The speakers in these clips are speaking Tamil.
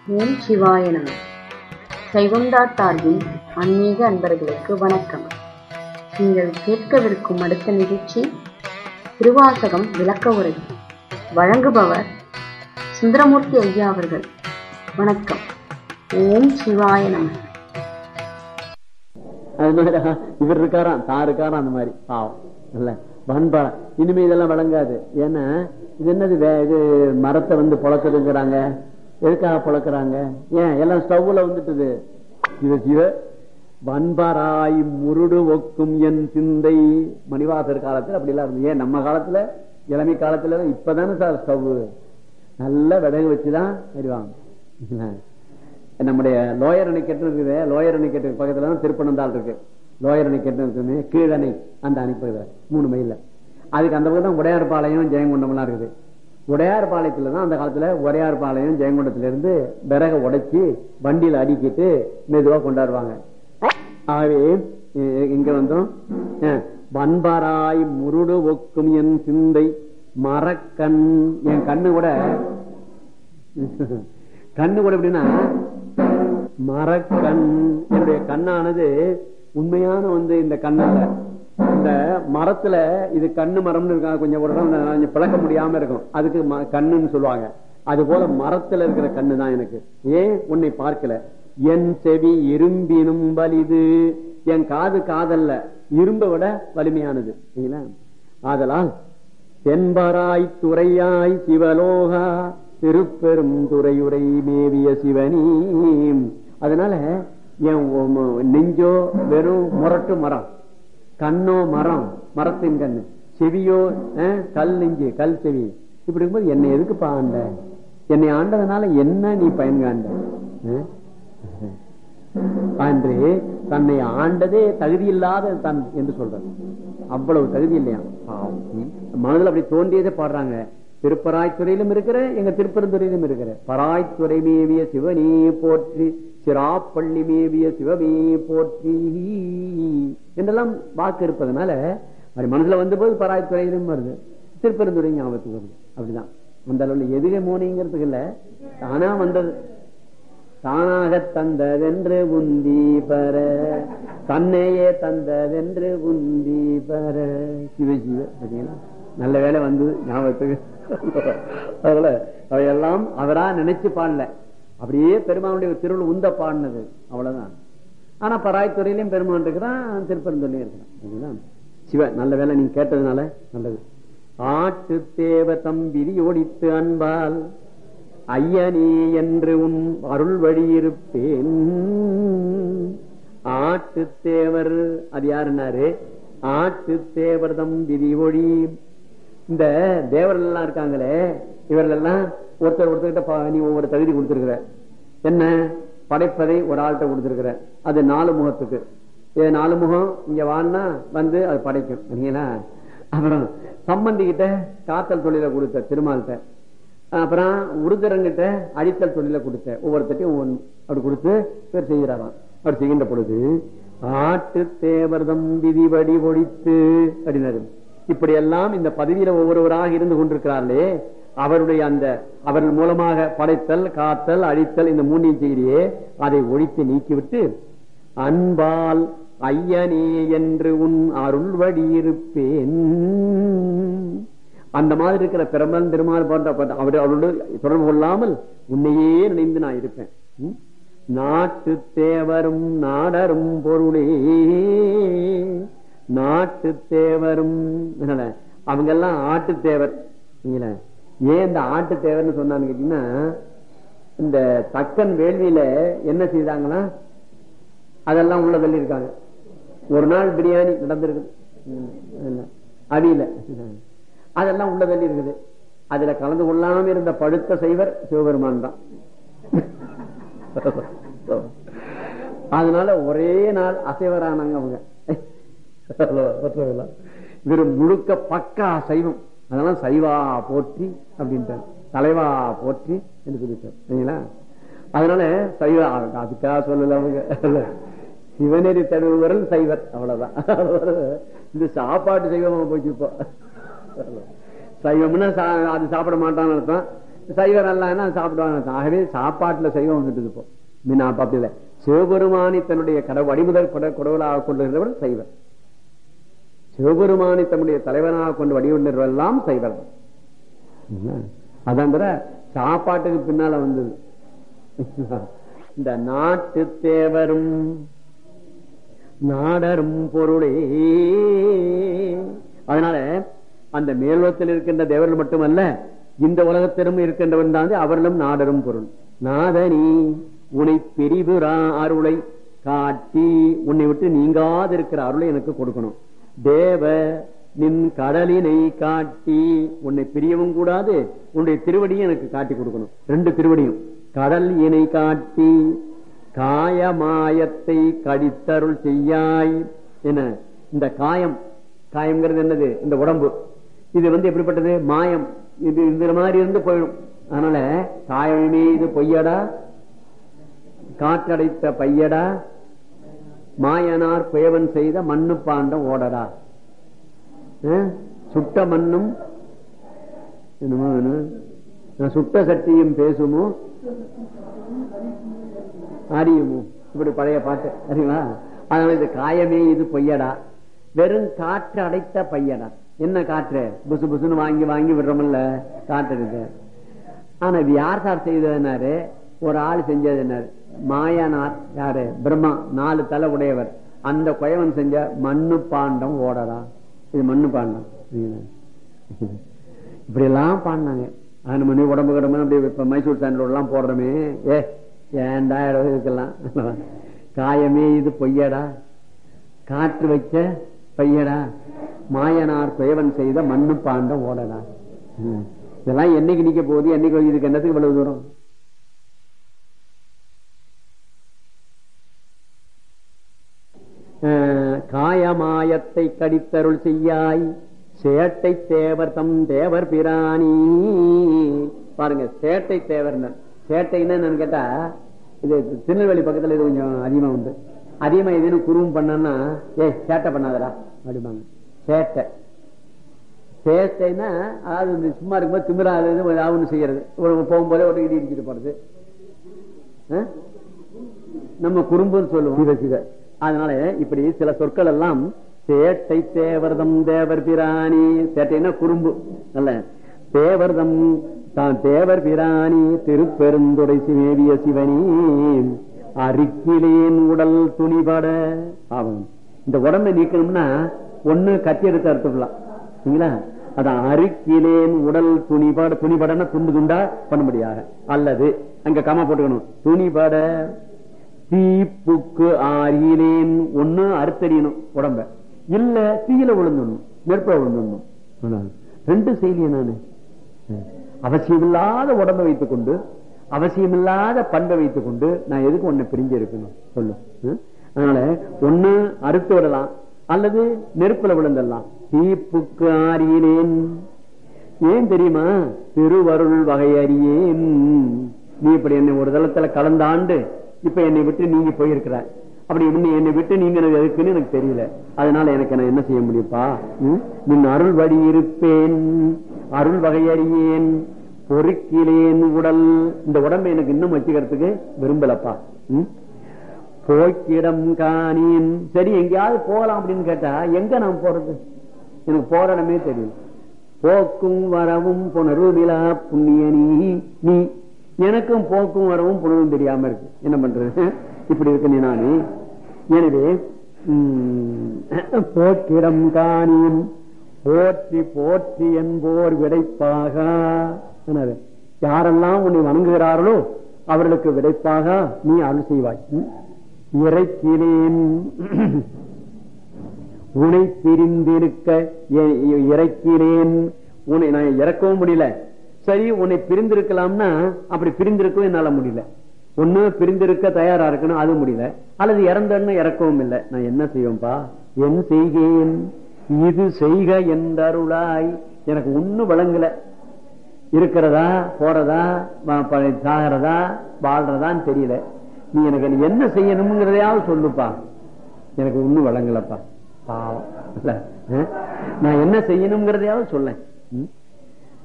ஓம் சிவாய நம. சைவம்டாட்டார்வின் ஆன்மீக அன்பர்களுக்கு வணக்கம். நீங்கள் கேட்கவிருக்கும் அடுத்த நிகழ்ச்சி திருவாசகம் விளக்க உரை. வழங்குபவர் சுந்தரமூர்த்தி ஐயா அவர்கள். வணக்கம். ஓம் சிவாய நம. அது மாதிரி இவர் இருக்காராம், தான் இருக்காராம், அந்த மாதிரி பாவம் இல்ல பண்பா. இனிமே இதெல்லாம் வழங்காது. ஏன்னா இது என்னது, இது மரத்தை வந்து பொழக்குதுங்கிறாங்க. எதுக்காக பொழக்கிறாங்க? ஏன் எல்லாம் ஸ்டவ்ல வந்துட்டுது. சிவ வன்பராய் முருடு ஒக்கும் என் சிந்தை. மணிவாசர் காலத்துல அப்படி எல்லாம் இருந்து. ஏன் நம்ம காலத்துல இளமை காலத்துல இப்பதானே சார் ஸ்டவ் நல்ல விறகு வச்சுதான் வருவாங்க. நம்முடைய லோயர் அணைக்கட்டு இருக்குது. லோயர் அணைக்கட்டு பக்கத்துல தான் திருப்பனந்தாள் இருக்கு. லோயர் அணைக்கட்டு இருக்குது, கீழணை அந்த அணைப்பு 3 மைல்ல. அதுக்கு அந்த பக்கம் தான் உடையார்பாளையம் ஜெயங்கொண்டம்லாம் இருக்குது. உடையார்பாளையத்துலதான் அந்த காலத்துல உடையார்பாளையம் ஜெயங்கொண்டத்துல இருந்து விறக உடைச்சி வண்டியில அடிக்கிட்டு மெதுவா கொண்டாடுவாங்க. ஆகவே இங்க வந்தோம். வன்பராய் முருடு ஒக்கும் என் சிந்தை மரக்கண். என் கண்ணு கூட எப்படின்னா மரக்கண். என்னுடைய கண்ணானது உண்மையான இந்த கண்ணால இந்த மரத்துல இது கண்ணு மரம்னு இருக்கா, கொஞ்சம் ஒரு இடம் பிளக்க முடியாம இருக்கும், அதுக்கு கண்ணுன்னு சொல்லுவாங்க. அது போல மரத்துல இருக்கிற கண்ணு தான் எனக்கு. ஏன் உன்னை பார்க்கல. என் செவி இரும்பினும் வலிது. என் காது காதல்ல, இரும்பை விட வலிமையானது. ஆதலால் தென்பராய் துறையாய் சிவலோகா திருப்பெரும் துறையுரை மேவிய சிவனி. அதனால என் நெஞ்சோ வெறும் முரட்டு மரம், கண்ணோ மரம், மரத்தின் கண்ணு, செவியோ கல் நெஞ்சு, கல் செவி. இப்படி இருக்கும்போது என்னை எதுக்கு ஆண்ட? என்னை ஆண்டதுனால என்ன நீ பயன்காண்ட? அன்று தன்னை ஆண்டதே தகுதி இல்லாத தன் என்று சொல்ற. அவ்வளவு தகுதி இல்லையா மனதில் அப்படி தோன்றியதே பாடுறாங்க. திருப்பராய்த்துறையிலும் இருக்கிற, எங்க திருப்பெருந்துறையிலும் இருக்கிற பராய்த்துறை மேவிய சிவனே போற்றி, சிராப்பள்ளி மேவிய சிவமே போற்றி என்றெல்லாம் வாக்கு இருப்பதனால மனசுல வந்த போது பராய்த்துறையிலும் வருது, திருப்பெருந்துறை ஞாபகத்துக்கு வருது. அப்படிதான் அந்த அளவுல எதுக மோனிங்கிறதுக்கு இல்ல, தானா வந்தது. தானாக தந்ததென்று உந்தி பெற, தன்னையே தந்ததென்று உந்தி பெற. சிவசிவ பார்த்தீங்களா, நல்ல வேலை வந்தது ஞாபகத்துக்கு. அதனால அவையெல்லாம் அவரா நினைச்சு பாடல, அப்படியே பெருமானுடைய திருவுள் உந்த பாடினது, அவ்வளவுதான். ஆனா பராய்த்துறையிலையும் பெருமான் இருக்கிறான், திருப்பெருந்துறையிலும் இருக்கிறான். சிவ நல்ல வேலை நீங்க கேட்டதுனால நல்லது. ஆட்டு தேவ தம்பிரி ஓடித்து அன்பால் ஐயனே என்று உன் அருள் வழி இருப்பேன். ஆட்டு தேவர் அது யாருன்னாரு? ஆட்டு தேவர் தம் விதி ஒழி. இந்த தேவர்கள் எல்லாம் இருக்காங்களே, இவர்கள் எல்லாம் ஒருத்தர்கிட்ட நீ ஒவ்வொரு தகுதி கொடுத்திருக்கிற. என்ன படைப்பதை ஒரு ஆள்கிட்ட கொடுத்திருக்கிற, அது 4 முகத்துக்கு. 4 முகம் இங்க வான்னா வந்து அது படைக்கும். அப்புறம் சம்பந்தி கிட்ட காத்தல் தொழில கொடுத்த திருமால்கிட்ட, அப்புறம் உருதரங்கிட்ட அடித்தல் தொழில கொடுத்த, ஒவ்வொருத்தையும் அப்படி கொடுத்து பேர் செய்கிறாராம். அப்படி செய்கின்ற பொழுது ஆட்டு தேவர்தம் விதிவடி ஒழித்து அப்படின்னாரு. இப்படி எல்லாம் இந்த பதவியில ஒவ்வொருவராக இருந்து கொண்டிருக்கிறார்களே, அவருடைய அந்த அவர்கள் மூலமாக படைத்தல், காத்தல், அழித்தல், இந்த 3 செய்தியே அதை ஒழித்து நீக்கிவிட்டு அன்பால் ஐயனே என்று உன் அருள் வழி இருப்பேன். அந்த மாதிரி இருக்கிற பெருமாள் திருமால் போன்ற அவரோடு தொடர்பு கொள்ளாமல் உன்னையே நினைந்து நான் இருப்பேன். நாட்டு தேவரும் நாடரும் பொருளே. நாட்டு தேவரும் அவங்க எல்லாம் ஆட்டு தேவர். ஏன் இந்த ஆட்டு தேவர்னு சொன்னான்னு கேட்டீங்கன்னா, இந்த தக்கன் வேள்வியில என்ன செய்தாங்கன்னா அதெல்லாம் உள்ள தள்ளி இருக்காங்க. ஒரு நாள் பிரியாணி நடந்திருக்கு, அவியில அதெல்லாம் உள்ள தள்ளி இருக்குது. அதுல கலந்து கொள்ளாம இருந்த படுத்த சைவர் சிவபெருமான் தான். அதனால ஒரே நாள் அசைவரானாங்க அவங்க. இவர் முழுக்க பக்கா சைவம். அதனால சைவா போற்றி அப்படின்ட்டார், தலைவா போற்றி என்று சொல்லிட்டார். அதனால சைவா அதுக்காக சொல்லல அவங்க. சிவநெறி தழுவுவரல் சைவர், அவ்வளவுதான். இந்த சாப்பாட்டு சைவமா போச்சு இப்போ. சைவம்னா அது சாப்பிட மாட்டான்னு அர்த்தம், சைவம் நல்லா சாப்பிடுவாங்க. ஆகவே சாப்பாட்டுல சைவம் வந்துட்டு இப்போ மீன் அப்படி இல்லை. சிவபெருமானி தன்னுடைய வடிமுதல் கடவுளாக கொண்டிருந்தவர் சைவர். சிவபெருமானி தன்னுடைய தலைவனாக கொண்டு வடிவெல்லாம் சைவர். அதான் சாப்பாட்டுக்கு பின்னால வந்தது. இந்த நாட்டு தேவரும் நாடரும் பொருளே. அதனால அந்த மேலோகத்தில் இருக்கின்ற தேவர்கள் மட்டுமல்ல, இந்த உலகத்திலும் இருக்கின்றவன் தான் அவர்களும் நாடரும் பொருள். நாதனி உன்னை பிரிவுரா அருளை காட்டி, உன்னை விட்டு நீங்காது இருக்கிற அருளை எனக்கு கொடுக்கணும். தேவ நின் கடலினை காட்டி, உன்னை பிரியவும் கூடாது, உன்னுடைய திருவடியும் எனக்கு காட்டி கொடுக்கணும். 2 திருவடியும். கடல் இணை காட்டி காயமாயத்தை கடித்தருள் செய்யாய். என்ன இந்த காயம்? காயம்ங்கிறது என்னது? இந்த உடம்பு. இது எப்படிப்பட்டது? மாயம். இது இந்த மாதிரி இருந்து போயிடும். அதனால காயமே இது பொய்யடா, காற்றடைத்த பையடா, மாயனார் குயவன் செய்த மண்ணு பாண்டம் ஓடடா. சுட்ட மண்ணும் சுட்ட சட்டியும் பேசுமோ அறியுமோ, இப்படி பழைய பாட்டு சரிங்களா? அதனால இது காயமே இது பொய்யடா, வெறும் காற்று அடைத்த பையடா. என்ன காற்று? புசு புசுன்னு வாங்கி வாங்கி விடுறோம்ல காற்று இருக்கு. ஆனா இது யார் சார் செய்ததுனாரு? ஒரு ஆள் செஞ்சது என்னாரு? மாயனார். யாரு? பிரம்மா. 4 தலை உடையவர். அந்த குயவன் செஞ்ச மண்ணு பாண்டம் ஓடடா. இது மண்ணு பாண்டம். இப்படி எல்லாம் பாடினாங்க. அது மணி உடம்பு கிடம்பு அப்படி இப்ப மைசூர் சாண்டோடு எல்லாம் போடுறோமே, ஏண்டா இதுக்கெல்லாம். காயமே இது பொய்யடா, காற்று வைக்க பையடா, மாயனார் குயவன் செய்த மண்ணு பாண்டம் ஓடடா. இதெல்லாம் என்னைக்கு நிக்க போகுது? என்னைக்கு இதுக்கு என்னத்துக்கு இவ்வளவு தூரம்? காயமாயத்தை கடித்தருள் செய்யாய் சேட்டை தேவர் தம் தேவர் பிராணி. பாருங்க, சேட்டை தேவர். சேட்டைன்னு என்னன்னு கேட்டா, இது திருநெல்வேலி பக்கத்துல இது கொஞ்சம் அதிகமா உண்டு. அதிகமா இதுன்னு குறும் பண்ணா, சேட்டை பண்ணாதடா அப்படிம்பாங்க. சேட்டை சேட்டைன்னா அதாவது சும்மா இருக்கும்போது திமிராது ஏதாவது செய்யறது, போகும்போதே ஒரு இடி இடிச்சுட்டு போறது, நம்ம குறும்புன்னு சொல்லுவோம். அதனால இப்படி சில சொற்கள் எல்லாம் சேட்டை தேவர்தம் தேவர் பிராணி. சேட்டைன்னா குறும்பு அல்ல. தேவர்தம் தான் தேவர் பிராணி திருப்பெருந்துறை சிவேவிய சிவனி அரிக்கிலேன் உடல் துணிபட. ஆகும். இந்த உடம்பை நீக்கணும்னா ஒண்ணு கத்தி எடுத்து அறுத்துடலாம் சரிங்களா? அதான் அரிக்கிலேன் உடல் துணிபட. துணிபடன்னா துண்டு துண்டா பண்ணும்படியாக, அல்லது அங்க கம போட்டுக்கணும் துணிபட. தீப்புக்கு ஆறியிலேன் ஒண்ணு அறுத்தறியணும் உடம்ப, இல்ல தீயில விழுந்துடணும், நெருப்ப விழுந்துடணும். 2 செய்திய நானு. அவசியமில்லாத உடம்பை வைத்துக் கொண்டு அவசியமில்லாத பண்பை வைத்துக் கொண்டு நான் எதுக்கு ஒண்ணு பிரிஞ்சு இருக்கணும் சொல்லு. அதனால ஒண்ணு அறுத்து விடலாம், அல்லது நெருப்புல விழுந்துடலாம். தீப்புக்கு ஆறியிலேன். ஏன் தெரியுமா? திருவருள் வகையறியேன். நீ இப்படி என்னை ஒரு தளத்துல கலந்தாண்டு இப்ப என்னை விட்டு நீங்க போயிருக்கிறார். அப்படி என்னை விட்டு நீங்க எதுக்குன்னு எனக்கு தெரியல. அதனால எனக்கு நான் என்ன செய்ய முடியுப்பா? நின் அருள் வழி இருப்பேன், அருள் வகையறியேன், பொறுக்கிலேன் உடல். இந்த உடம்பை எனக்கு இன்னும் வச்சுக்கிறதுக்கு விரும்பலப்பா. போக்கிடம் காணேன். சரி, எங்கேயாவது போகலாம் அப்படின்னு கேட்டா எங்க நான் போறது? எனக்கு போற இடமே தெரியும். போக்கும் வரவும் புணர்வுமிலா புண்ணியனி நீ. எனக்கும் போக்கும் வரவும் புணர்வும் தெரியாம இருக்கு. என்ன பண்றது? இப்படி இருக்கு நீ நானு. எனவே போக்கிடம் காணேன் போற்றி போற்றி என்போர் விடைப்பாக. யாரெல்லாம் உன்னை வணங்குகிறார்களோ அவர்களுக்கு விடைப்பாக நீ அருள் செய்வாய். இறைக்கிலேன் உனை பிரிந்திருக்க இறக்கிலேன். உன்னை நான் இறக்கவும் முடியல. சரி, உன்னை பிரிந்திருக்கலாம்னா அப்படி பிரிந்திருக்கவும் என்னால முடியல. ஒண்ணு பிரிந்திருக்க தயாரா இருக்கணும், அது முடியல. அல்லது இறந்தன்னு இறக்கவும் இல்லை. நான் என்ன செய்வேன்பா? என் செய்கேன் இது செய்க என்றருளாய். எனக்கு ஒண்ணு வழங்கல. இருக்கிறதா, போறதா, சாகிறதா, வாழ்றதான்னு தெரியல. நீ எனக்கு என்ன செய்யணும்ங்கிறதையாவது சொல்லுப்பா. எனக்கு ஒண்ணு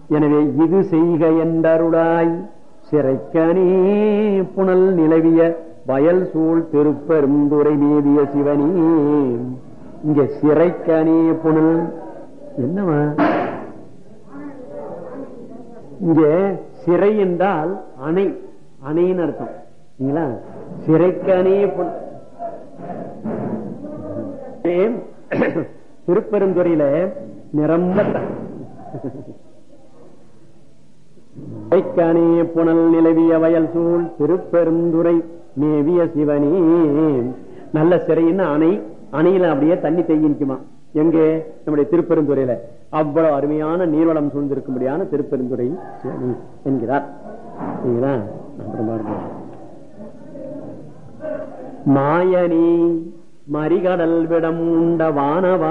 எனவே இது செய்க என்றருளாய் சிறைக்கனே புனல் நிலவிய வயல் சூழ் திருப்பெருந்துறை மேவிய சிவனே. இங்க சிறைக்கனே புனல் என்னவா? இங்க சிறை என்றால் அணை, அணைன்னு அர்த்தம். சிறைக்கனே திருப்பெருந்துறையில நிரம்ப சிறைக்கனே புனல் நிலவிய வயல் சூழ் திருப்பெருந்துறை மேவிய சிவனே. நல்ல சிறைன்னு அணை, அணையில அப்படியே தண்ணி தேங்கி நிக்குமா. எங்கே? நம்முடைய திருப்பெருந்துறையில. அவ்வளவு அருமையான நீர்வளம் சூழ்ந்திருக்கும்படியான திருப்பெருந்துறை என்கிறார். மாயனி மறிகடல் விடம் உண்ட வானவா.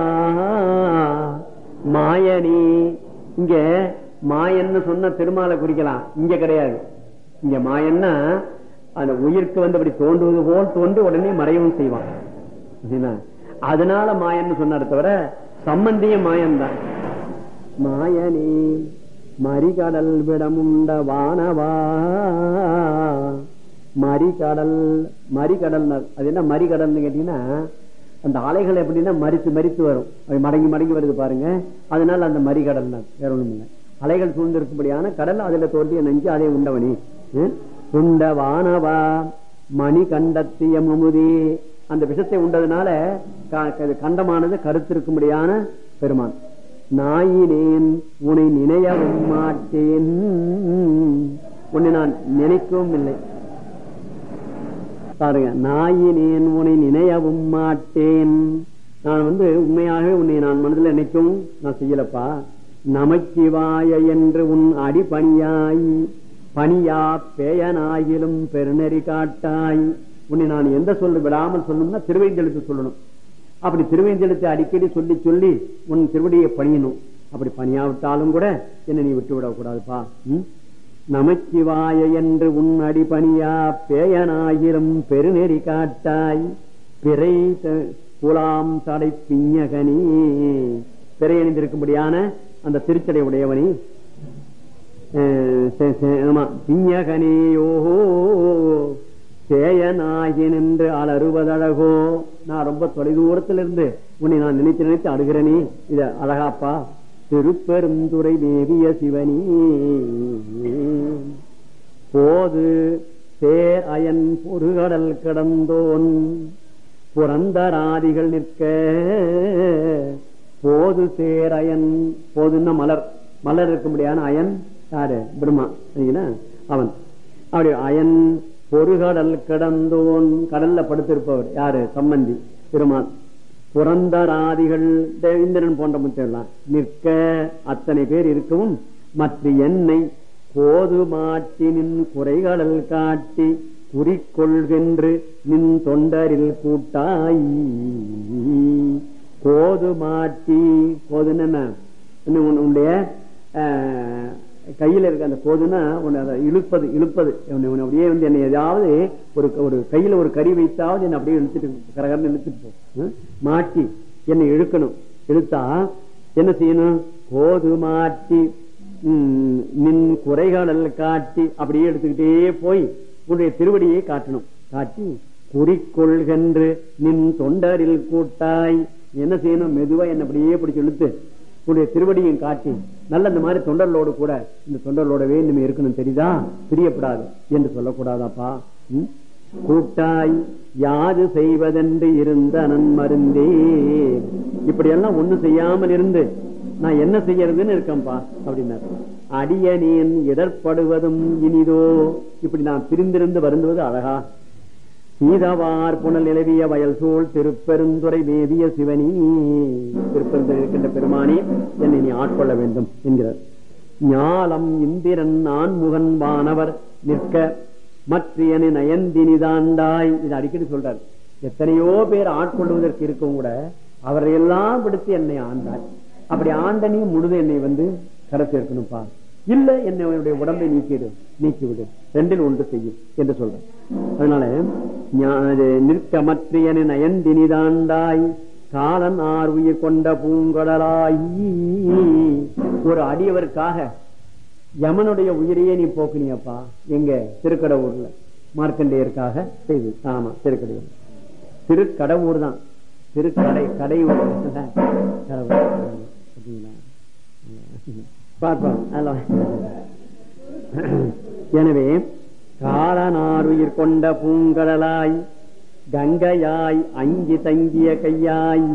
மாயனி இங்க மாயன்னு சொன்ன திருமாலை குறிக்கலாம், இங்க கிடையாது. இங்க மாயன்னா அந்த உயிருக்கு வந்து அப்படி தோன்றுவது போல் தோன்றி உடனே மறைவும் செய்வான். அதனால மாயன்னு சொன்னார் தவிர சம்பந்திய மாயன்தான். மாயனே மறிகடல் விடமுண்ட வானவா. மறிகடல், மறிகடல் அது என்ன மறிகடல்னு கேட்டீங்கன்னா, அந்த அலைகள் எப்படின்னா மறித்து மறித்து வரும், மடங்கி மடங்கி வருது பாருங்க. அதனால அந்த மறிகடல் வேற ஒண்ணும் இல்லை. அலைகள் சூழ்ந்திருக்கும்படியான கடல், அதுல தோன்றிய நெஞ்சு அதை உண்டவனி. உண்ட வானவா மணி கண்டத்திய முமுதே. அந்த விஷத்தை உண்டதுனால கண்டமானது கருத்திருக்கும்படியான பெருமான். நாயினேன் உன்னை நினையவும் மாட்டேன். உன்னை நான் நினைக்கவும் இல்லை பாருங்க. நாயினேன் உன்னை நினையவும் மாட்டேன். நான் வந்து உண்மையாகவே உன்னை நான் மனதில் நினைக்கவும் நான் செய்யலப்பா. நமச்சிவாய என்று உன் அடி பணியாய் பணியா பேயனாயிலும் பெருநெறி காட்டாய். உன்னை நான் எந்த சொல்லு விடாமல் சொல்லணும்னா திருவேஞ்செழுத்து சொல்லணும். அப்படி திருவேஞ்செழுத்தை அடிக்கடி சொல்லி சொல்லி உன் திருவடியை பணியணும். அப்படி பணியாவிட்டாலும் கூட என்ன நீ விட்டு விடக்கூடாதுப்பா. நமச்சிவாய என்று உன் அடி பணியா பேயனாயிரம் பெருநெறி காட்டாய். பிறை குலாம் தடை பிஞகனி. பிறை அணிந்திருக்கும்படியான அந்த திருச்சடை உடையவனி. பிஞகனியோஹோ சேயனாகி நின்று அலறுவதழகோ. நான் ரொம்ப தொலைதூரத்தில் இருந்து உன்னை நான் நினைத்து நினைத்து அழுகிறனே, இத அழகாப்பா. திருப்பெருந்துறை மேவிய சிவனி. போது சேர் அயன் பொருகடல் கிடந்தோன் புரந்தராதிகள் நிற்க. போது சேர் அயன், போதுன்னா மலர், மலர் இருக்கும்படியான அயன் யாரு? பிரம்மா. அவன் அப்படி அயன் பொருகடல் கிடந்தோன், கடல்ல படுத்திருப்பவர் யாரு? சம்பந்தி பெருமான். புரந்தராதிகள் இந்திரன் போன்ற முத்தெல்லாம் நிற்க, அத்தனை பேர் இருக்கவும் மற்ற என்னை போது மாட்டி நின் குறைகடல் காட்டி குறிக்கொள்கின்று நின் தொண்டரில் கூட்டாய். போது மாட்டி, போதுன்னு உன்னுடைய கையில இருக்க அந்த போதுன்னா இழுப்பது, இழுப்பது அப்படியே வந்து என்னை ஏதாவது ஒரு கையில ஒரு கறி வைத்தாவது என்ன அப்படியே இழுத்துட்டு கரகரன்னு இழுத்துட்டு போ. மாட்டி என்னை இழுக்கணும். இழுத்தா என்ன செய்யணும்? போது மாட்டி நின் குறைகாடல் காட்டி அப்படியே எடுத்துக்கிட்டே போய் உன்னுடைய திருவடியை காட்டணும். காட்டி குறிக்கொள்கின்று நின் தொண்டரில் கூட்டாய். என்ன செய்யணும்? மெதுவா என்ன அப்படியே பிடிச்சி இழுத்து உன்னுடைய திருவடியும் காட்டி நல்ல இந்த மாதிரி தொண்டர்களோடு கூட இந்த தொண்டர்களோடவே இனிமே இருக்கணும், தெரியுதா? பிரியப்படாது என்று சொல்லக்கூடாதாப்பா. கூட்டாய் யாது செய்வதென்று இருந்த நன்மருந்தே. இப்படியெல்லாம் ஒண்ணு செய்யாமல் இருந்து நான் என்ன செய்யறதுன்னு இருக்கேன்ப்பா அப்படின்னாரு. அடியனேன் இடர்படுவதும் இனிதோ. இப்படி நான் பிரிந்திருந்து வருந்துவது அழகா. சீதவார் புனல் நிலவிய வயல் சூழ் திருப்பெருந்துறை மேவிய சிவனி. திருப்பெருந்துறை இருக்கின்ற பெருமானி, என்னை நீ ஆட்கொள்ள வேண்டும் என்கிறார். ஞாலம் இந்திரன் நான்முகன் வானவர் நிற்க மற்றியனை நயந்தினிதாண்டாய். இது அடிக்கடி சொல்றார். எத்தனையோ பேர் ஆட்கொள்வதற்கு இருக்கவும் கூட அவரையெல்லாம் பிடித்து என்னை ஆண்டாய். அப்படி ஆண்ட நீ முழுது என்னை வந்து கரை சேர்க்கணும்பா. இல்ல என்னுடைய உடம்பை நீக்கிவிடு, ரெண்டில் ஒன்று செய்யும் என்று சொல்ற. அதனால நிற்க மற்றியனை நயந்தினிதாண்டாய் காலன் ஆர் உயிர் கொண்ட பூங்கடலாய். ஒரு அடியவருக்காக யமனுடைய உயிரையே நீ போக்குனியப்பா. எங்க? திருக்கடவுர்ல மார்க்கண்டேயருக்காக செய்து. ஆமா, திருக்கடையூர். திருக்கடவுர் தான். திருக்கடை கடை பார்ப்போம். எனவே காலனாருயிர் கொண்ட பூங்கடலாய் கங்கையாய் அங்கி தங்கிய கையாய்,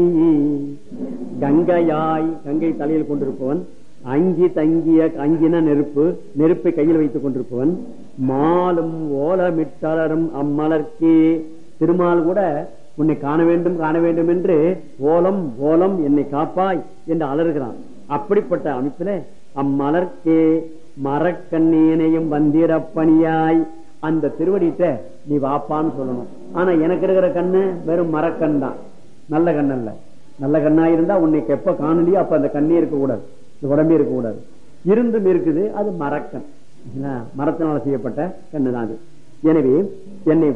கங்கையாய் கங்கை தலையில் கொண்டிருப்பவன், அங்கி தங்கிய, அங்கின நெருப்பு, நெருப்பை கையில் வைத்துக் கொண்டிருப்பவன், மாலும் ஓலமிட்டலரும் அம்மலர்க்கே. திருமால் கூட உன்னை காண வேண்டும் காண வேண்டும் என்று ஓலம் ஓலம் என்னை காப்பாய் என்று அலறுகிறான். அப்படிப்பட்ட அமைப்பில அம்மலர்க்கே மரக்கண்ணேனையும் வந்திரப்பணியாய், அந்த திருவடிட்ட நீ வாப்பான்னு சொல்லணும். ஆனா எனக்கு இருக்கிற கண்ணு வெறும் மரக்கண் தான், நல்ல கண்ணல்ல. நல்ல கண்ணா இருந்தா உன்னைக்கு எப்ப காணலையோ அப்ப அந்த கண்ணே இருக்க கூடாது, உடம்பே இருக்க கூடாது. இருந்தும் இருக்குது, அது மரக்கண், மரத்தினால் செய்யப்பட்ட கண்ணு தான் அது. எனவே என்னை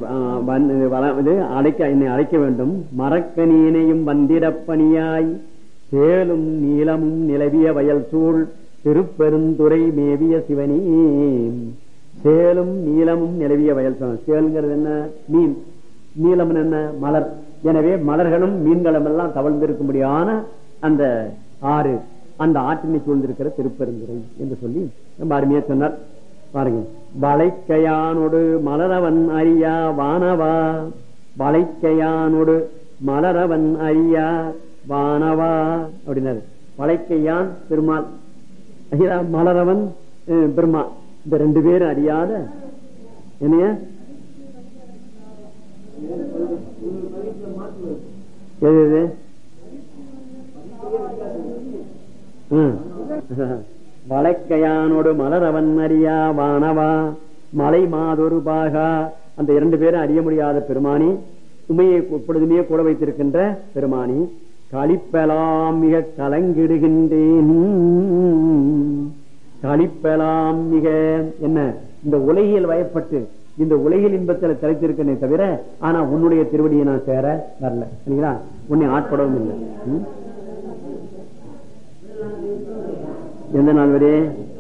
அழைக்க வேண்டும். மரக்கணியினையும் வந்திரப்பணியாய் சேலும் நீளமும் நிலவிய வயல் சூழ் திருப்பெருந்துறை மேவிய சிவனே. சேலும் நீளமும் நிலவிய வயல் சூழ். சேலுங்கிறது என்ன? மீன். நீளம் என்ன? மலர். எனவே மலர்களும் மீன்களும் எல்லாம் தவழ்ந்திருக்கும்படியான அந்த ஆறு, அந்த ஆற்றினை சூழ்ந்திருக்கிற திருப்பெருந்துறை என்று சொல்லி ரொம்ப அருமையா சொன்னார். பாருங்க, வளைக்கையானோடு மலரவன் அறியா வானவா, வளைக்கையானோடு மலரவன் அறியா வானவா அப்படின்னாரு. வளைக்கையான் பெருமாள், மலரவன் பெருமா, இந்த ரெண்டு பேரும் அறியாத என்னைய எது வளைக்கையானோடு மலரவன் அறியா வானவா மலை மாதொரு பாகா, அந்த இரண்டு பேரும் அறிய முடியாத பெருமானி, உமையை எப்பொழுதுமே கூட வைத்திருக்கின்ற பெருமானி, களிப்பெலாம் மிக கலங்கிடுகின்றேன். களிப்பெலாம் மிக என்ன? இந்த உலகில் வயப்பட்டு இந்த உலகில் இன்பத்தில் தலைத்திருக்கனே தவிர, ஆனா உன்னுடைய திருவடியை நான் சேர வரல. சரிங்களா? உன்னை ஆட்படவும் இல்லை. எந்த நாள் வரை?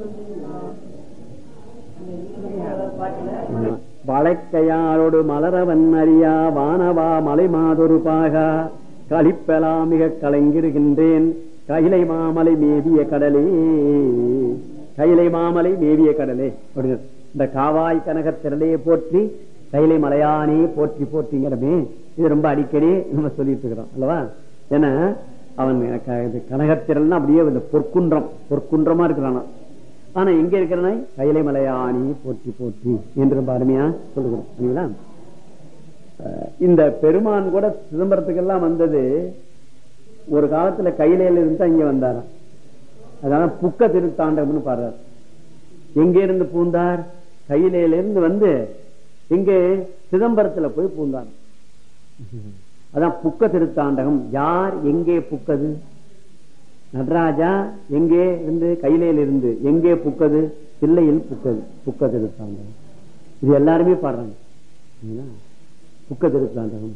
வளைக்கையாரோடு மலரவன் அறியா வானவா மலை மாதொரு பாகா களிப்பெலாம் மிக கலங்கிடுகின்றேன். கைலை மாமலை மேவிய கடலே, கைலை மாமலை மேவிய கடலே அப்படின்னு இந்த காவாய் கனகத்திரளையே போற்றி கைலை மலையானே போற்றி போற்றிங்கிறமே, இது ரொம்ப அடிக்கடி நம்ம சொல்லிட்டு இருக்கிறோம் அல்லவா? ஏன்னா அவன் கனகத்திரல்னா அப்படியே இந்த பொற்குன்றமா இருக்கிறானா. ஆனா எங்க இருக்கிறனா கைலை மலையானி போற்றி போற்றி என்று ரொம்ப அருமையா சொல்லுகிறோம். இந்த பெருமான் கூட சிதம்பரத்துக்கெல்லாம் வந்தது ஒரு காலத்துல கையிலையில இருந்து இங்க வந்தாராம். அதனால புக்க திருத்தாண்டகம்னு பாடுறார். எங்க இருந்து பூந்தார்? கையிலையில இருந்து வந்து இங்க சிதம்பரத்துல போய் பூந்தார். அதான் புக்க திருத்தாண்டகம். யார் எங்கே புக்கது? நடராஜா எங்கே இருந்து? கையிலையில இருந்து. எங்கே புக்கது? தில்லையில் புக்கது. புக்க திருத்தாண்டகம். இது எல்லாருமே பாடுறாங்க. புக்க திருத்தாண்டகம்.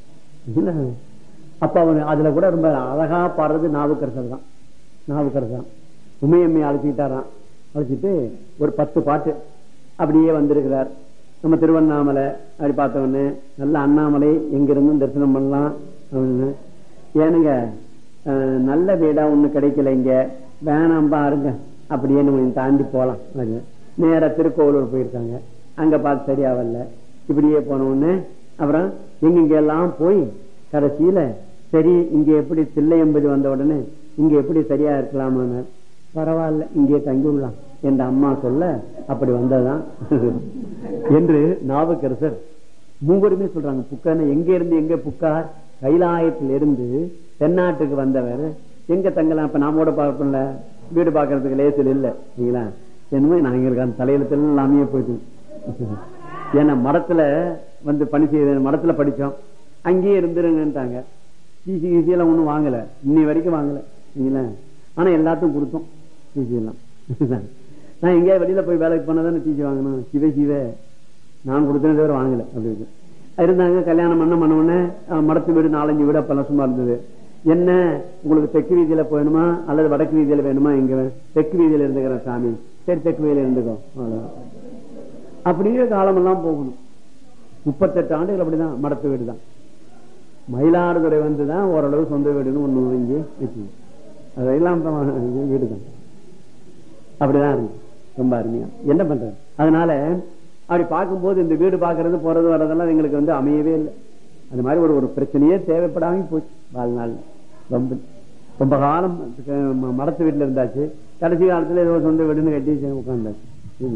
அப்ப அவன் அதுல கூட ரொம்ப அழகா பாடுறது நாவுக்கரசர் தான். நாவுக்கரசர் தான் உமையம்மை அழைச்சிக்கிட்டாராம். அழைச்சிட்டு ஒரு 10 பாட்டு அப்படியே வந்திருக்கிறார். நம்ம திருவண்ணாமலை அப்படி பார்த்தவொன்னு நல்ல அண்ணாமலை எங்கிருந்தும் தரிசனம் பண்ணலாம் அப்படின்னு. ஏனுங்க நல்ல வீடா ஒண்ணு கிடைக்கல, இங்க வேணாம் பாருங்க, அப்படியே நம்ம தாண்டி போலாம். நேர திருக்கோவிலூர் போயிருக்காங்க, அங்க பார்த்து சரியாவல்ல, இப்படியே போனோன்னு அப்புறம் எங்க எல்லாம் போய் கடைசியில சரி இங்க எப்படி தில்லையம்பதி வந்த உடனே இங்க எப்படி சரியா இருக்கலாமான்னு, பரவாயில்ல இங்கே தங்கிவிடலாம் என்ற அம்மா சொல்ல அப்படி வந்ததுதான் என்று நாவுக்கரசர் மூவருமே சொல்றாங்க. புக்கான எங்க இருந்து எங்க புக்கார்? கைலாயத்தில் இருந்து தென்னாட்டுக்கு வந்தவர் எங்க தங்கலாம்? இப்ப நாமோட பார்ப்போம்ல, வீடு பாக்குறதுக்கு லேசில் இல்ல இல்லைங்களா? என்னமோ நாங்க அந்த தலையெழுத்துல எல்லாமே போயிட்டு, ஏன்னா மடத்துல வந்து பணி செய்ய மடத்துல படிச்சோம், அங்கேயே இருந்துருங்கன்ட்டாங்க. டிசி கிசியெல்லாம் ஒண்ணும் வாங்கல, இன்னை வரைக்கும் வாங்கல இல்லைங்களா? ஆனா எல்லாத்துக்கும் கொடுத்தோம் டிசி எல்லாம். நான் எங்கேயா வெளியில போய் வேலைக்கு போனதானே டிசி வாங்கணும். சிவ சிவ நான் கொடுத்தேன் தவிர வாங்கல. அப்படி இருந்தாங்க. கல்யாணம் பண்ண உடனே மடத்து வீடு 4-5 வீடு அப்பெல்லாம் சும்மா இருந்தது. என்ன உங்களுக்கு தெற்கு வீதியில போயணுமா அல்லது வடக்கு வீதியில வேணுமா? எங்க தெற்கு வீதியில இருந்துக்கிறேன் சாமி சரி தெக்குவையில இருந்துக்கோ அவ்வளவுதான். அப்படிங்கிற காலமெல்லாம் போகணும். 38 ஆண்டுகள் அப்படிதான் மடத்து வீடு தான். மயிலாடுதுறை வந்துதான் ஓரளவு சொந்த வீடுன்னு ஒண்ணு வாங்கி வச்சு அதெல்லாம் வீடு தான். அப்படிதான் இருக்கு. ரொம்ப அருமையா என்ன பண்றது. அதனால அப்படி பார்க்கும்போது இந்த வீடு பாக்குறது போறது வர்றதெல்லாம் எங்களுக்கு வந்து அமையவே இல்லை. அந்த மாதிரி ஒரு பிரச்சனையே தேவைப்படாம போச்சு வாழ்நாள். ரொம்ப காலம் மடத்து வீட்டுல இருந்தாச்சு. கடைசி காலத்துல ஏதோ சொந்த வீடுன்னு கட்டி உட்கார்ந்தாச்சு.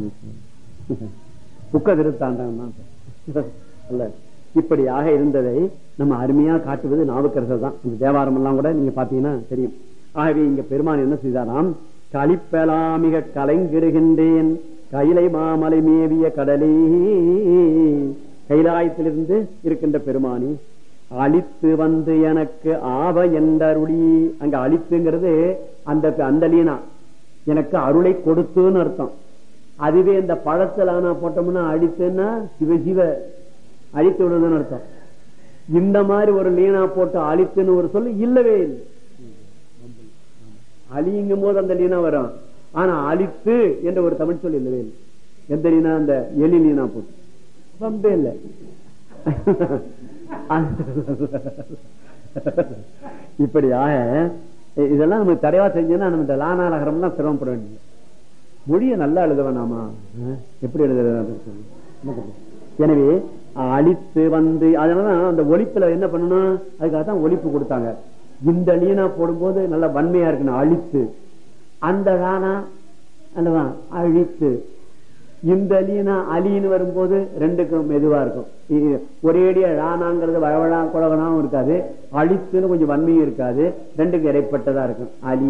புக்க திருத்தாண்டாங்க. இப்படியாக இருந்ததை நம்ம அருமையா காட்டுவது நாவுக்கரசர் தான். இந்த தேவாரம் எல்லாம் கூட நீங்க பாத்தீங்கன்னா தெரியும். ஆகவே இங்க பெருமான் என்ன செய்தாராம், களிப்பெலாமிக கலைங்கிடுகின்றேன் கைலை மாமலை மேவிய கடலே. கைலாயத்திலிருந்து இருக்கின்ற பெருமானி அழித்து வந்து எனக்கு ஆவ என்றருளி. அங்க அழித்துங்கிறது அந்த லீனா எனக்கு அருளை கொடுத்துன்னு அர்த்தம். அதுவே இந்த பழத்தில் ஆனா போட்டோம்னா அழித்துன்னா சிவசிவ அழித்து விடுறதுன்னு அர்த்தம். இந்த மாதிரி ஒரு லீனா போட்டு அழித்துன்னு ஒரு சொல்லு இல்லவே இல்லை. அழிங்கும் போது அந்த லீனா வரும். ஆனா அழித்து என்ற ஒரு தமிழ் சொல் இல்லவே இல்லை. எந்த லீனா? அந்த எலி லீனா போட்டு பம்பே இல்லை. இப்படியாக இதெல்லாம் நமக்கு தடைவா செஞ்சோன்னா நம்ம இந்த லானா நகரம் தான் சிரமப்பட வேண்டியது. மொழியை நல்லா எழுத வேணாமா? எப்படி எழுதுறது? எனவே அழித்து வந்து அதனாலதான் அந்த ஒலிப்புல என்ன பண்ணணும், அதுக்காகத்தான் ஒலிப்பு கொடுத்தாங்க. இந்த லீனா போடும்போது நல்ல வன்மையா இருக்கணும். அழித்து அந்த ரானா அல்லவா அழித்து. இந்த லீனா அலின்னு வரும்போது ரெண்டுக்கும் மெதுவா இருக்கும். ஒரேடியா ரானாங்கிறது வழவழா குழகனாவும் இருக்காது, அழித்துன்னு கொஞ்சம் வன்மையும் இருக்காது, ரெண்டுக்கும் இடைப்பட்டதா இருக்கும். அலி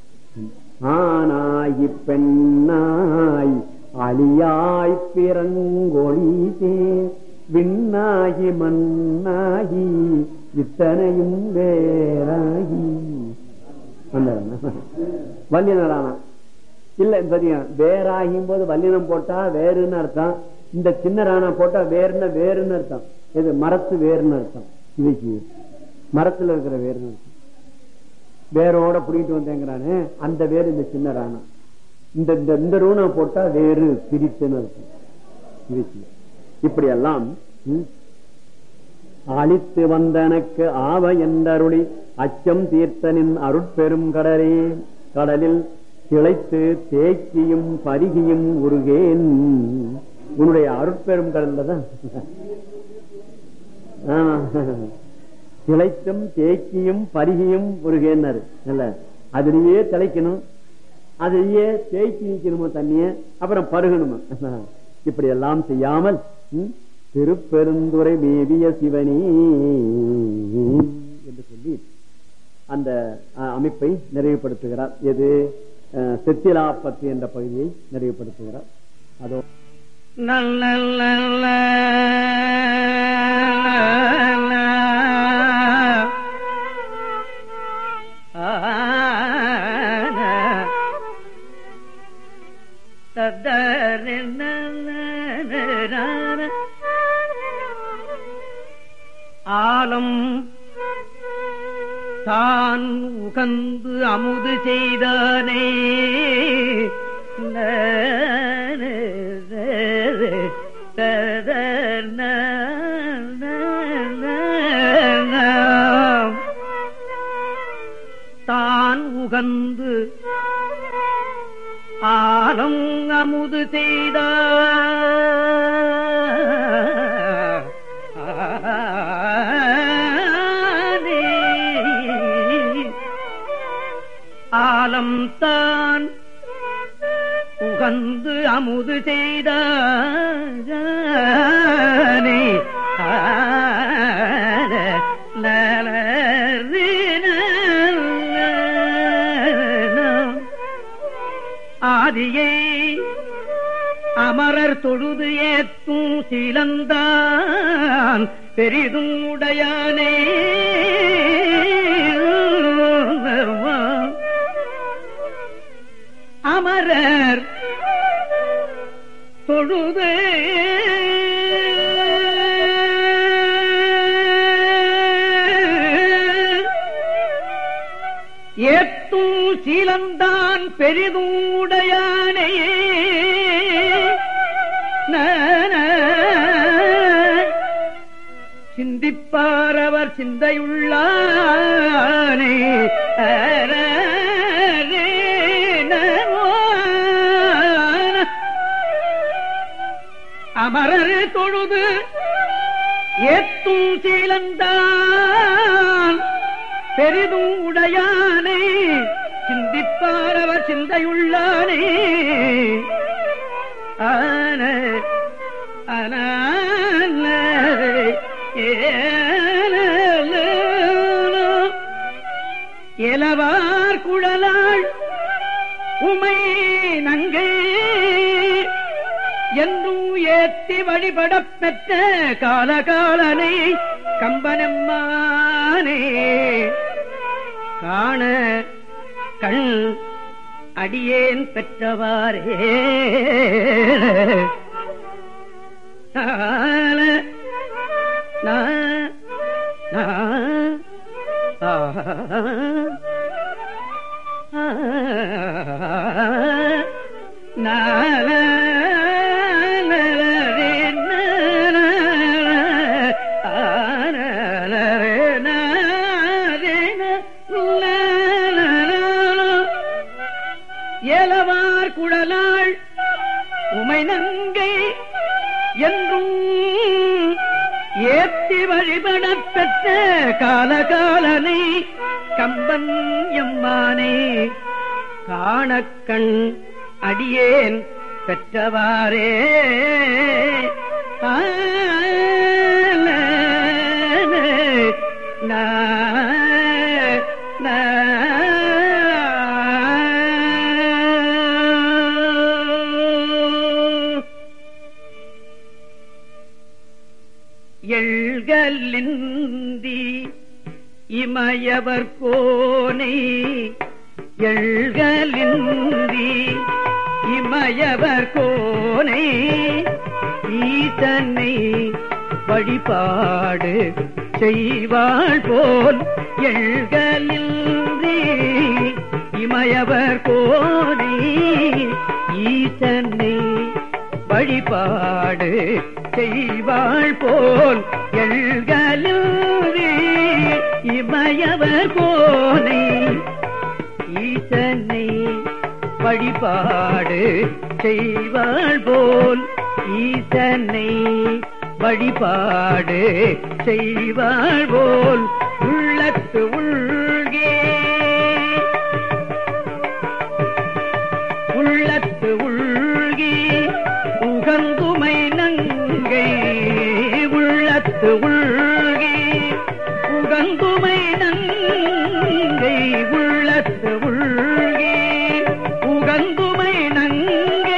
ஆனாயி பெண்ணாய் அலியாய் பிறங்கொழி தேர் விண்ணாகி மண்ணாகி இத்தனையும் வேறாகி. வல்லினரானா இல்ல பாத்தீங்க, வேறாகும் போது வல்லினம் போட்டா வேறுன்னு அர்த்தம். இந்த சின்ன ராணா போட்டா வேறுன்னா வேறுன்னு அர்த்தம். இது மரத்து வேறுன்னு அர்த்தம். இதுக்கு மரத்துல இருக்கிற வேறுன்னு அர்த்தம். வேரோட புடிக்கிட்டு வந்தேங்கிறானே அந்த வேறு இந்த சின்ன ராணா. இந்த ரூணா போட்டா வேறு பிரித்துன்னு அர்த்தம். இதுக்கு இப்படி எல்லாம் அழித்து வந்தனக்கு ஆவ என்றருளி அச்சம் தீர்த்தனின் அருட்பெரும் கடலே. கடலில் திளைத்து தேக்கியும் பருகியும் உருகேன். உன்னுடைய அருட்பெரும் கடல்ல தான் திளைத்தும் தேக்கியும் பருகியும் உருகேன்னாரு. இல்ல அதுலயே திளைக்கணும், அதுலயே தேக்கி நிக்கணுமோ தண்ணிய, அப்புறம் பருகணுமா. இப்படி எல்லாம் செய்யாமல் திருப்பெருந்துறை மேவிய சிவனே என்று சொல்லி அந்த அமைப்பை நிறைவுபடுத்துகிறார். எது? செத்திலாப்பத்து என்ற பகுதியை நிறைவுபடுத்துகிறார். அதோ நல்ல ஆலம் தான் உகந்து அமுது செய்தானே. தான் உகந்து ஆலம் அமுது செய்தானே. ஆலம் தான் உகந்து அமுது செய்தானே. ஆதியை அமரர் தொழுது ஏத்தும் சீலந்தான் பெரிதும் உடையானே. அமரர் தொழுது ஏத்தும் சீலந்தான் பெரிதும் உடையானே. சிந்திப்பாரவர் சிந்தையுள்ளானே அமரரு தொழுது ஏத்தும் சீலந்தான் பெரிதும் உடையானே சிந்திப்பாரவர் சிந்தையுள்ளானே ஆன ஏலவார் குழலாள் உமை நங்கை என்றும் ஏத்தி வழிபடப் பெற்ற காலகாலனை கம்பனம்மானே காண கண் அடியேன் பெற்றவாரே ஏலவார் குழலாள் உமை நங்கை என்றும் ஏத்தி வழிபடப் பெற்ற காலகாலனை கம்பன் எம்மானே காணக்கண் அடியேன் பெற்றவாரே எழ்கலிந்தி இமயவர் கோனை எழ்கலிந்தி இமயவர் கோனை ஈசனை வழிபாடு செய்வாள் போல் எழ்கலிந்தி இமயவர் கோனை ஈசனை வழிபாடு செய்வாள் போல் எழ்கலிந்தி இமயவர் கோனை ஈசனை வழிபாடு செய்வாள் போல் ஈசனை வழிபாடு செய்வாள் போல் உள்ளத்து உள்கே உள்ளத்து உள்கி உகந்துமை நங்கை உள்ளத்து உள்கி உகந்துமை நங்கை உள்ளத்து உள்கி உகந்துமை நங்கை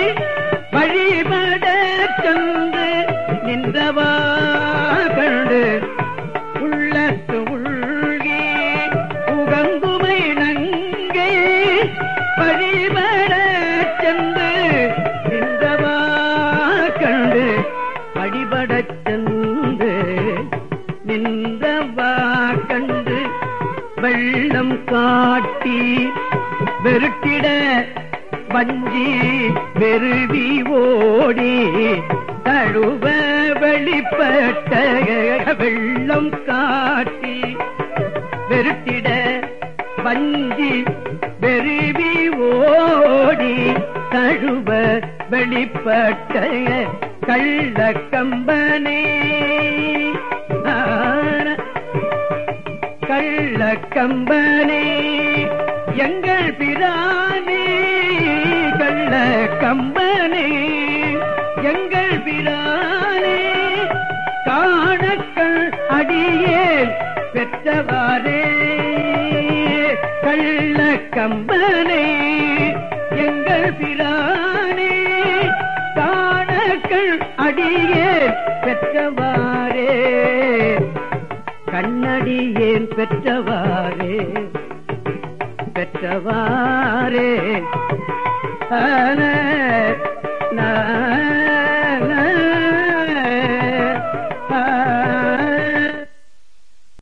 வழிபட சென்று நின்றவா கண்டு உள்ளத்து உள்கி உகந்துமை நங்கை வழிபட சென்று நின்றவா கண்டு வழிபடச் சென்று நின்றவா கண்டு வெள்ளம் காட்டி வெருட்டிட வஞ்சி வெறுவி ஓடி தழுவ வெளிப்பட்ட வெள்ளம் காட்டி வெருட்டிட வஞ்சி வெறுவி ஓடி தழுவ வெளிப்பட்ட கள்ள கம்பனே கள்ள கம்பனே எங்கள் பிரானே கள்ள கம்பனே எங்கள் பிரானே காணக்கள் அடியேன் பெற்றவாரே கள்ள கம்பனே எங்கள் பிரானே காணக்கள் அடியேன் பெற்றவாரே கண்ணடியேன் பெற்றவாரே பெற்றவாரே